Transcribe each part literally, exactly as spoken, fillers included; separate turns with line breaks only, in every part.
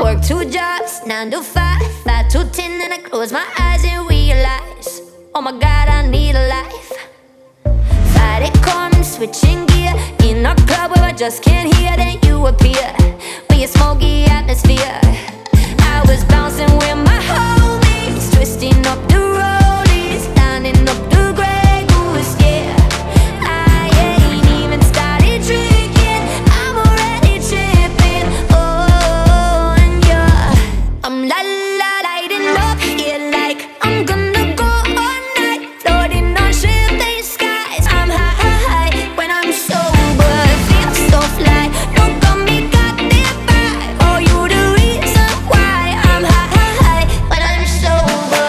work two jobs, nine to five, five to ten, and I close my eyes and realize, oh my God, I need a life. Friday comes, switching gear in a club where I just can't hear. Then you appear with your smoky atmosphere. I was bouncing with my homies, twisting up the rollies, lining up the Grey Goose, yeah. I ain't even started drinking, I'm already tripping, oh, and yeah. I'm la la lighting up, yeah, like I'm gonna go all night, floating on champagne skies. I'm high when I'm sober, feel so fly. Don't got me got that vibe, oh, you the reason why I'm high when I'm sober.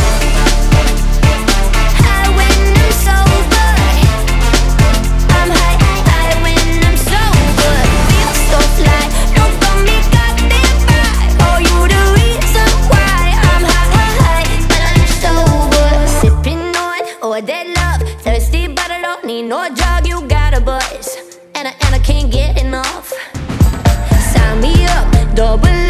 High when I'm sober. I'm high, high when I'm sober, feel so fly. Don't got me got that vibe, oh, you the reason why I'm high when I'm sober. Sipping on all that love, thirsty but I don't need no drug. You got a buzz, and I, and I can't get enough. Sign me up, double